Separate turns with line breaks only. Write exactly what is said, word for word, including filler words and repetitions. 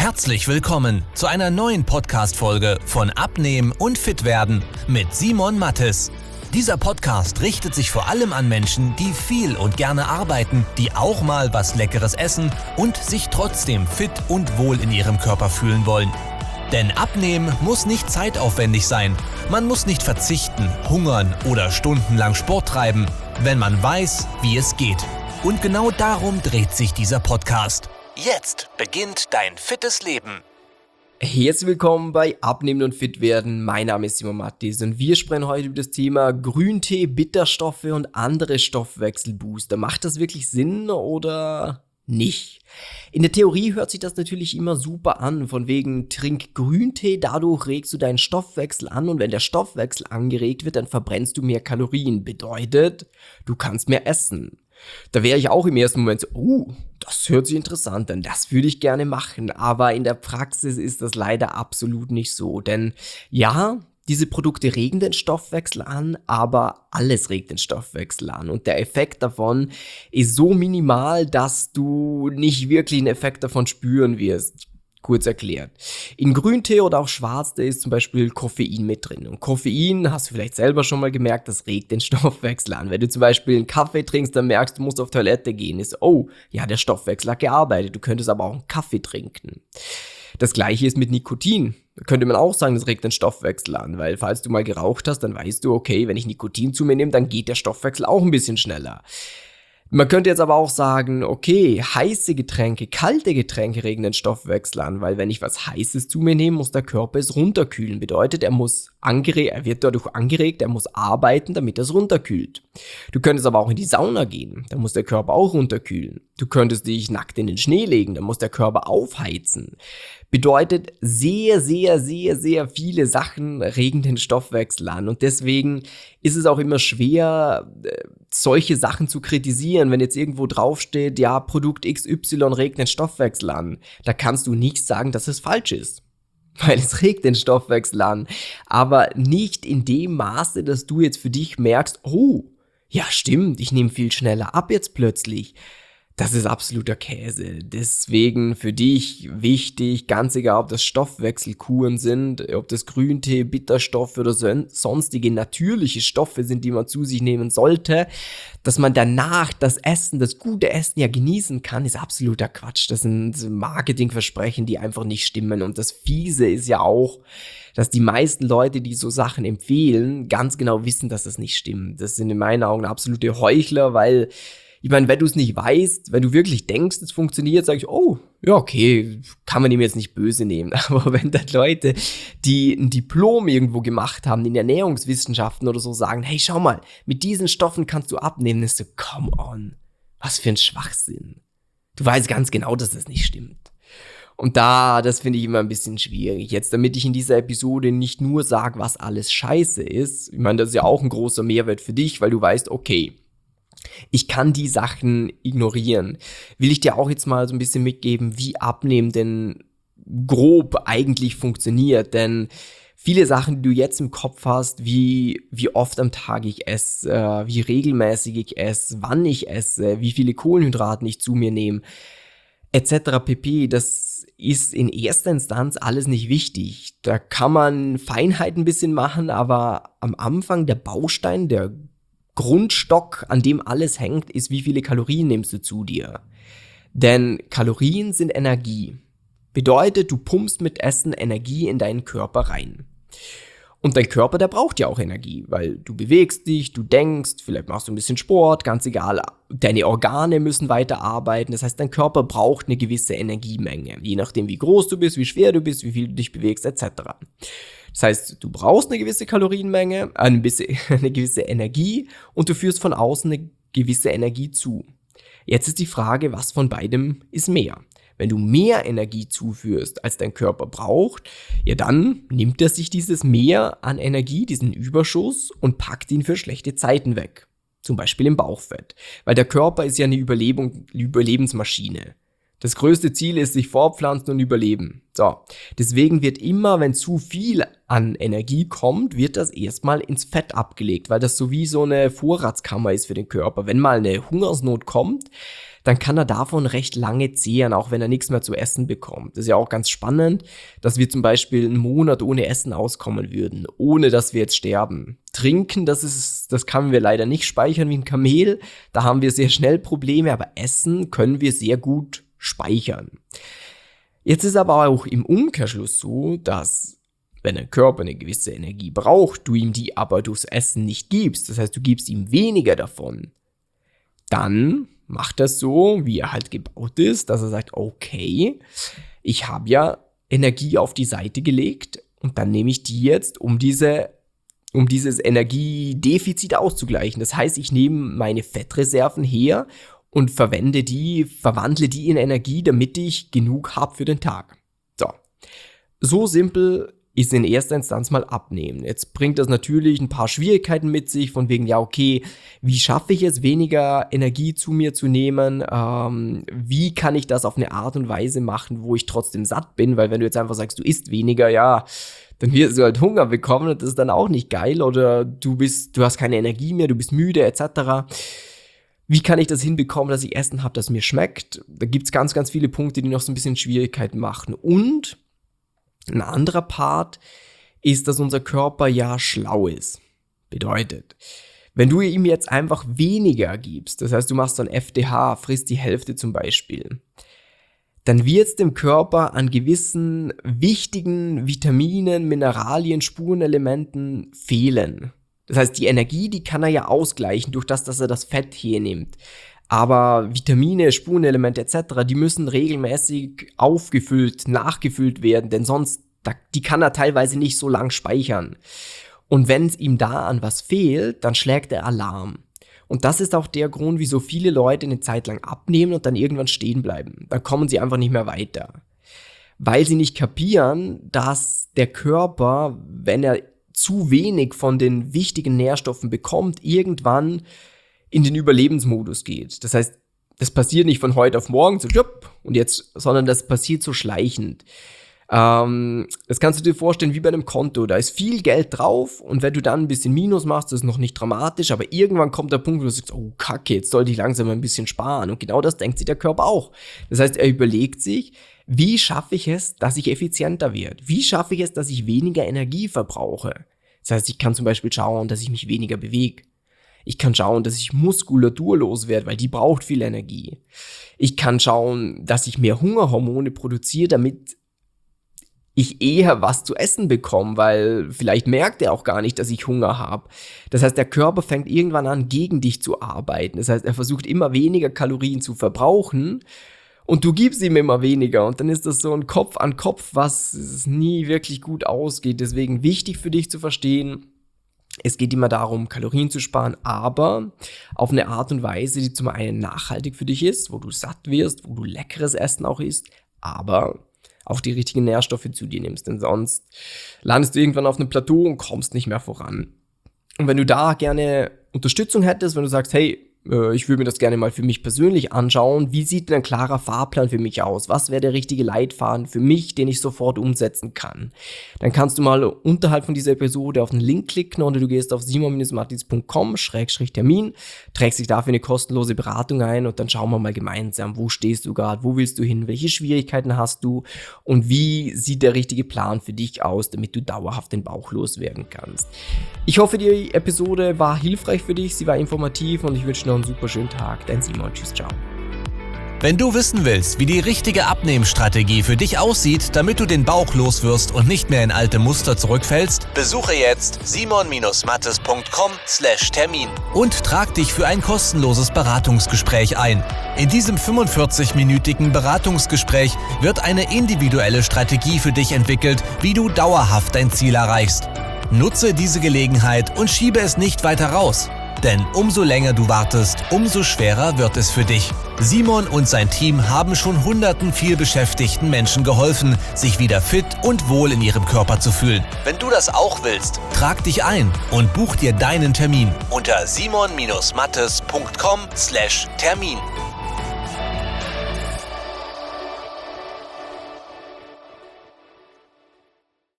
Herzlich willkommen zu einer neuen Podcast-Folge von Abnehmen und Fitwerden mit Simon Mattes. Dieser Podcast richtet sich vor allem an Menschen, die viel und gerne arbeiten, die auch mal was Leckeres essen und sich trotzdem fit und wohl in ihrem Körper fühlen wollen. Denn Abnehmen muss nicht zeitaufwendig sein. Man muss nicht verzichten, hungern oder stundenlang Sport treiben, wenn man weiß, wie es geht. Und genau darum dreht sich dieser Podcast. Jetzt beginnt dein fittes Leben.
Herzlich willkommen bei Abnehmen und Fitwerden. Mein Name ist Simon Mattes und wir sprechen heute über das Thema Grüntee, Bitterstoffe und andere Stoffwechselbooster. Macht das wirklich Sinn oder nicht? In der Theorie hört sich das natürlich immer super an, von wegen trink Grüntee, dadurch regst du deinen Stoffwechsel an und wenn der Stoffwechsel angeregt wird, dann verbrennst du mehr Kalorien. Bedeutet, du kannst mehr essen. Da wäre ich auch im ersten Moment so, oh, das hört sich interessant an, das würde ich gerne machen, aber in der Praxis ist das leider absolut nicht so, denn ja, diese Produkte regen den Stoffwechsel an, aber alles regt den Stoffwechsel an und der Effekt davon ist so minimal, dass du nicht wirklich einen Effekt davon spüren wirst. Kurz erklärt. In Grüntee oder auch Schwarztee ist zum Beispiel Koffein mit drin. Und Koffein, hast du vielleicht selber schon mal gemerkt, das regt den Stoffwechsel an. Wenn du zum Beispiel einen Kaffee trinkst, dann merkst du, musst auf Toilette gehen. Ist, oh, ja, der Stoffwechsel hat gearbeitet. Du könntest aber auch einen Kaffee trinken. Das gleiche ist mit Nikotin. Da könnte man auch sagen, das regt den Stoffwechsel an. Weil falls du mal geraucht hast, dann weißt du, okay, wenn ich Nikotin zu mir nehme, dann geht der Stoffwechsel auch ein bisschen schneller. Man könnte jetzt aber auch sagen, okay, heiße Getränke, kalte Getränke regen den Stoffwechsel an, weil wenn ich was Heißes zu mir nehme, muss der Körper es runterkühlen. Bedeutet, er muss angeregt, er wird dadurch angeregt, er muss arbeiten, damit er es runterkühlt. Du könntest aber auch in die Sauna gehen, da muss der Körper auch runterkühlen. Du könntest dich nackt in den Schnee legen, da muss der Körper aufheizen. Bedeutet, sehr, sehr, sehr, sehr viele Sachen regen den Stoffwechsel an und deswegen ist es auch immer schwer, solche Sachen zu kritisieren, wenn jetzt irgendwo draufsteht, ja, Produkt X Y regt den Stoffwechsel an. Da kannst du nicht sagen, dass es falsch ist, weil es regt den Stoffwechsel an, aber nicht in dem Maße, dass du jetzt für dich merkst, oh, ja stimmt, ich nehme viel schneller ab jetzt plötzlich. Das ist absoluter Käse. Deswegen für dich wichtig, ganz egal, ob das Stoffwechselkuren sind, ob das Grüntee, Bitterstoffe oder son- sonstige natürliche Stoffe sind, die man zu sich nehmen sollte, dass man danach das Essen, das gute Essen ja genießen kann, ist absoluter Quatsch. Das sind Marketingversprechen, die einfach nicht stimmen. Und das Fiese ist ja auch, dass die meisten Leute, die so Sachen empfehlen, ganz genau wissen, dass das nicht stimmt. Das sind in meinen Augen absolute Heuchler, weil ich meine, wenn du es nicht weißt, wenn du wirklich denkst, es funktioniert, sag ich, oh, ja, okay, kann man ihm jetzt nicht böse nehmen. Aber wenn dann Leute, die ein Diplom irgendwo gemacht haben, in Ernährungswissenschaften oder so, sagen, hey, schau mal, mit diesen Stoffen kannst du abnehmen, ist so, come on, was für ein Schwachsinn. Du weißt ganz genau, dass das nicht stimmt. Und da, das finde ich immer ein bisschen schwierig. Jetzt, damit ich in dieser Episode nicht nur sage, was alles scheiße ist, ich meine, das ist ja auch ein großer Mehrwert für dich, weil du weißt, okay, ich kann die Sachen ignorieren. Will ich dir auch jetzt mal so ein bisschen mitgeben, wie Abnehmen denn grob eigentlich funktioniert. Denn viele Sachen, die du jetzt im Kopf hast, wie, wie oft am Tag ich esse, äh, wie regelmäßig ich esse, wann ich esse, wie viele Kohlenhydrate ich zu mir nehme, et cetera pp., das ist in erster Instanz alles nicht wichtig. Da kann man Feinheiten ein bisschen machen, aber am Anfang der Baustein, der Grundstock, an dem alles hängt, ist, wie viele Kalorien nimmst du zu dir. Denn Kalorien sind Energie. Bedeutet, du pumpst mit Essen Energie in deinen Körper rein. Und dein Körper, der braucht ja auch Energie, weil du bewegst dich, du denkst, vielleicht machst du ein bisschen Sport, ganz egal. Deine Organe müssen weiter arbeiten. Das heißt, dein Körper braucht eine gewisse Energiemenge, je nachdem, wie groß du bist, wie schwer du bist, wie viel du dich bewegst, et cetera. Das heißt, du brauchst eine gewisse Kalorienmenge, eine gewisse, eine gewisse Energie und du führst von außen eine gewisse Energie zu. Jetzt ist die Frage, was von beidem ist mehr? Wenn du mehr Energie zuführst, als dein Körper braucht, ja dann nimmt er sich dieses Mehr an Energie, diesen Überschuss und packt ihn für schlechte Zeiten weg. Zum Beispiel im Bauchfett. Weil der Körper ist ja eine Überlebung, Überlebensmaschine. Das größte Ziel ist, sich fortpflanzen und überleben. So, deswegen wird immer, wenn zu viel an Energie kommt, wird das erstmal ins Fett abgelegt, weil das so wie so eine Vorratskammer ist für den Körper. Wenn mal eine Hungersnot kommt, dann kann er davon recht lange zehren, auch wenn er nichts mehr zu essen bekommt. Das ist ja auch ganz spannend, dass wir zum Beispiel einen Monat ohne Essen auskommen würden, ohne dass wir jetzt sterben. Trinken, das ist, das können wir leider nicht speichern wie ein Kamel, da haben wir sehr schnell Probleme, aber Essen können wir sehr gut speichern. Jetzt ist aber auch im Umkehrschluss so, dass wenn ein Körper eine gewisse Energie braucht, du ihm die aber durchs Essen nicht gibst, das heißt, du gibst ihm weniger davon, dann macht er so, wie er halt gebaut ist, dass er sagt, okay, ich habe ja Energie auf die Seite gelegt und dann nehme ich die jetzt, um diese, um dieses Energiedefizit auszugleichen. Das heißt, ich nehme meine Fettreserven her und verwende die, verwandle die in Energie, damit ich genug habe für den Tag. So, so simpel ist in erster Instanz mal Abnehmen. Jetzt bringt das natürlich ein paar Schwierigkeiten mit sich, von wegen, ja okay, wie schaffe ich es, weniger Energie zu mir zu nehmen? Ähm, wie kann ich das auf eine Art und Weise machen, wo ich trotzdem satt bin? Weil wenn du jetzt einfach sagst, du isst weniger, ja, dann wirst du halt Hunger bekommen und das ist dann auch nicht geil. Oder du bist, du hast keine Energie mehr, du bist müde et cetera. Wie kann ich das hinbekommen, dass ich Essen habe, das mir schmeckt? Da gibt es ganz, ganz viele Punkte, die noch so ein bisschen Schwierigkeiten machen. Und ein anderer Part ist, dass unser Körper ja schlau ist. Bedeutet, wenn du ihm jetzt einfach weniger gibst, das heißt, du machst dann F D H, frisst die Hälfte zum Beispiel, dann wird es dem Körper an gewissen wichtigen Vitaminen, Mineralien, Spurenelementen fehlen. Das heißt, die Energie, die kann er ja ausgleichen durch das, dass er das Fett hernimmt. Aber Vitamine, Spurenelemente et cetera, die müssen regelmäßig aufgefüllt, nachgefüllt werden, denn sonst, die kann er teilweise nicht so lang speichern. Und wenn es ihm da an was fehlt, dann schlägt er Alarm. Und das ist auch der Grund, wieso viele Leute eine Zeit lang abnehmen und dann irgendwann stehen bleiben. Dann kommen sie einfach nicht mehr weiter. Weil sie nicht kapieren, dass der Körper, wenn er zu wenig von den wichtigen Nährstoffen bekommt, irgendwann in den Überlebensmodus geht. Das heißt, das passiert nicht von heute auf morgen, so jupp, und jetzt, sondern das passiert so schleichend. Ähm, das kannst du dir vorstellen wie bei einem Konto. Da ist viel Geld drauf und wenn du dann ein bisschen Minus machst, das ist noch nicht dramatisch, aber irgendwann kommt der Punkt, wo du sagst, oh Kacke, jetzt sollte ich langsam ein bisschen sparen. Und genau das denkt sich der Körper auch. Das heißt, er überlegt sich, wie schaffe ich es, dass ich effizienter werde? Wie schaffe ich es, dass ich weniger Energie verbrauche? Das heißt, ich kann zum Beispiel schauen, dass ich mich weniger bewege. Ich kann schauen, dass ich muskulaturlos werde, weil die braucht viel Energie. Ich kann schauen, dass ich mehr Hungerhormone produziere, damit ich eher was zu essen bekomme, weil vielleicht merkt er auch gar nicht, dass ich Hunger habe. Das heißt, der Körper fängt irgendwann an, gegen dich zu arbeiten. Das heißt, er versucht immer weniger Kalorien zu verbrauchen und du gibst ihm immer weniger. Und dann ist das so ein Kopf an Kopf, was nie wirklich gut ausgeht. Deswegen wichtig für dich zu verstehen, es geht immer darum, Kalorien zu sparen, aber auf eine Art und Weise, die zum einen nachhaltig für dich ist, wo du satt wirst, wo du leckeres Essen auch isst, aber auch die richtigen Nährstoffe zu dir nimmst, denn sonst landest du irgendwann auf einem Plateau und kommst nicht mehr voran. Und wenn du da gerne Unterstützung hättest, wenn du sagst, hey, ich würde mir das gerne mal für mich persönlich anschauen. Wie sieht denn ein klarer Fahrplan für mich aus? Was wäre der richtige Leitfaden für mich, den ich sofort umsetzen kann? Dann kannst du mal unterhalb von dieser Episode auf den Link klicken oder du gehst auf simon mattis punkt com Schrägstrich Termin, trägst dich dafür eine kostenlose Beratung ein und dann schauen wir mal gemeinsam, wo stehst du gerade, wo willst du hin, welche Schwierigkeiten hast du und wie sieht der richtige Plan für dich aus, damit du dauerhaft den Bauch loswerden kannst. Ich hoffe, die Episode war hilfreich für dich, sie war informativ und ich wünsche dir noch einen super schönen Tag. Dein Simon. Tschüss, ciao.
Wenn du wissen willst, wie die richtige Abnehmstrategie für dich aussieht, damit du den Bauch loswirst und nicht mehr in alte Muster zurückfällst, besuche jetzt simon mattis punkt com slash Termin und trag dich für ein kostenloses Beratungsgespräch ein. In diesem fünfundvierzig-minütigen Beratungsgespräch wird eine individuelle Strategie für dich entwickelt, wie du dauerhaft dein Ziel erreichst. Nutze diese Gelegenheit und schiebe es nicht weiter raus. Denn umso länger du wartest, umso schwerer wird es für dich. Simon und sein Team haben schon hunderten vielbeschäftigten Menschen geholfen, sich wieder fit und wohl in ihrem Körper zu fühlen. Wenn du das auch willst, trag dich ein und buch dir deinen Termin unter simon mattis punkt com slash Termin.